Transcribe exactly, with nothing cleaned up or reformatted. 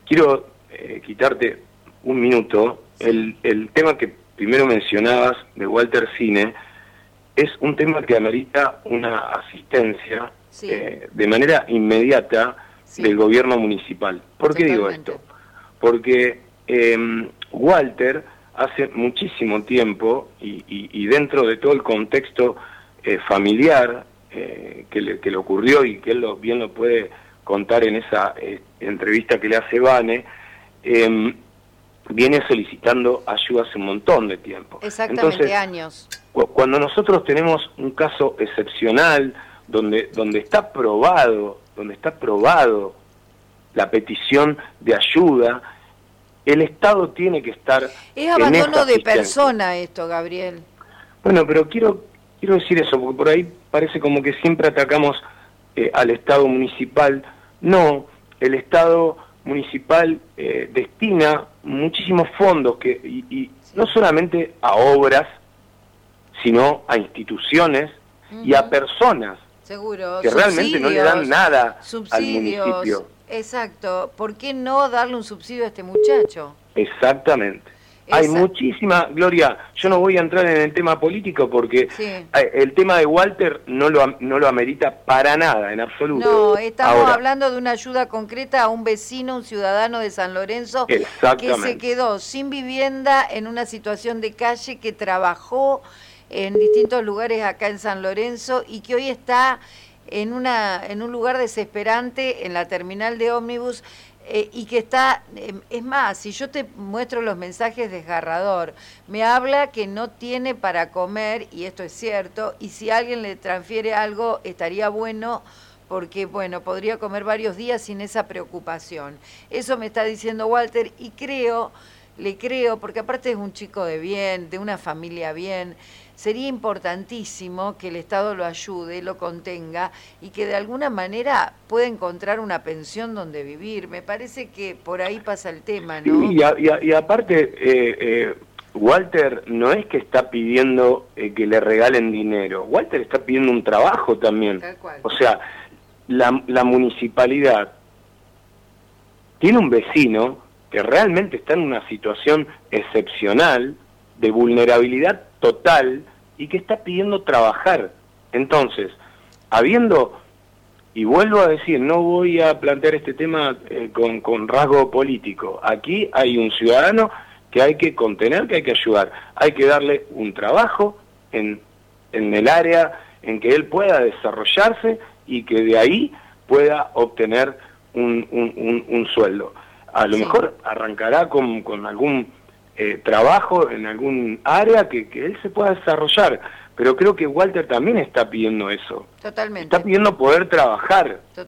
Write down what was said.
quiero eh, quitarte un minuto. El, el tema que primero mencionabas de Walter Cine es un tema que amerita una asistencia sí. eh, de manera inmediata sí. del gobierno municipal. ¿Por Totalmente. qué digo esto? Porque eh, Walter hace muchísimo tiempo y, y, y dentro de todo el contexto eh, familiar eh, que, le, que le ocurrió y que él lo, bien lo puede contar en esa eh, entrevista que le hace Vane, eh, viene solicitando ayuda hace un montón de tiempo. Exactamente, Entonces, años. Cu cuando nosotros tenemos un caso excepcional donde donde está probado, donde está probado la petición de ayuda, el Estado tiene que estar Es abandono de persona esto, Gabriel. Bueno, pero quiero quiero decir eso, porque por ahí parece como que siempre atacamos eh, al Estado municipal. No, el Estado municipal eh, destina muchísimos fondos que y, y sí. no solamente a obras, sino a instituciones uh-huh. y a personas Seguro. que subsidios, realmente no le dan nada subsidios, al municipio. Exacto. ¿Por qué no darle un subsidio a este muchacho? Exactamente. Esa. Hay muchísima, Gloria, yo no voy a entrar en el tema político porque sí. el tema de Walter no lo, no lo amerita para nada, en absoluto. No, estamos Ahora, hablando de una ayuda concreta a un vecino, un ciudadano de San Lorenzo que se quedó sin vivienda en una situación de calle, que trabajó en distintos lugares acá en San Lorenzo y que hoy está en, una, en un lugar desesperante en la terminal de ómnibus. Eh, y que está, eh, es más, si yo te muestro los mensajes, desgarrador, me habla que no tiene para comer, y esto es cierto, y si alguien le transfiere algo estaría bueno, porque bueno, podría comer varios días sin esa preocupación. Eso me está diciendo Walter, y creo, le creo, porque aparte es un chico de bien, de una familia bien. Sería importantísimo que el Estado lo ayude, lo contenga y que de alguna manera pueda encontrar una pensión donde vivir. Me parece que por ahí pasa el tema, ¿no? Sí, y, a, y, a, y aparte, eh, eh, Walter no es que está pidiendo eh, que le regalen dinero. Walter está pidiendo un trabajo también. Tal cual. O sea, la, la municipalidad tiene un vecino que realmente está en una situación excepcional de vulnerabilidad total y que está pidiendo trabajar. Entonces, habiendo, y vuelvo a decir, no voy a plantear este tema eh, con, con rasgo político, aquí hay un ciudadano que hay que contener, que hay que ayudar, hay que darle un trabajo en, en el área en que él pueda desarrollarse y que de ahí pueda obtener un, un, un, un sueldo. A lo sí. mejor arrancará con, con algún Eh, trabajo en algún área que, que él se pueda desarrollar, pero creo que Walter también está pidiendo eso. Totalmente. Está pidiendo poder trabajar. Totalmente.